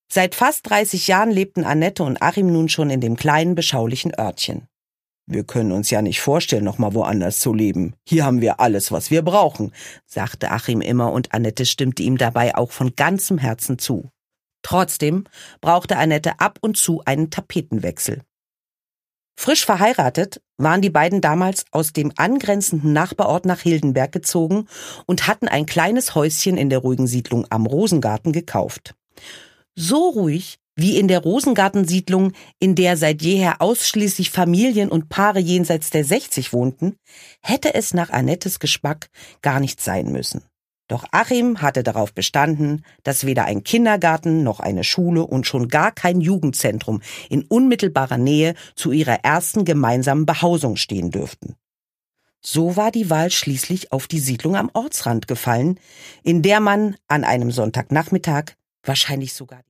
Seit fast 30 Jahren lebten Annette und Achim nun schon in dem kleinen, beschaulichen Örtchen. »Wir können uns ja nicht vorstellen, noch mal woanders zu leben. Hier haben wir alles, was wir brauchen«, sagte Achim immer, und Annette stimmte ihm dabei auch von ganzem Herzen zu. Trotzdem brauchte Annette ab und zu einen Tapetenwechsel. Frisch verheiratet waren die beiden damals aus dem angrenzenden Nachbarort nach Hildenberg gezogen und hatten ein kleines Häuschen in der ruhigen Siedlung am Rosengarten gekauft. So ruhig wie in der Rosengartensiedlung, in der seit jeher ausschließlich Familien und Paare jenseits der 60 wohnten, hätte es nach Annettes Geschmack gar nicht sein müssen. Doch Achim hatte darauf bestanden, dass weder ein Kindergarten noch eine Schule und schon gar kein Jugendzentrum in unmittelbarer Nähe zu ihrer ersten gemeinsamen Behausung stehen dürften. So war die Wahl schließlich auf die Siedlung am Ortsrand gefallen, in der man an einem Sonntagnachmittag wahrscheinlich sogar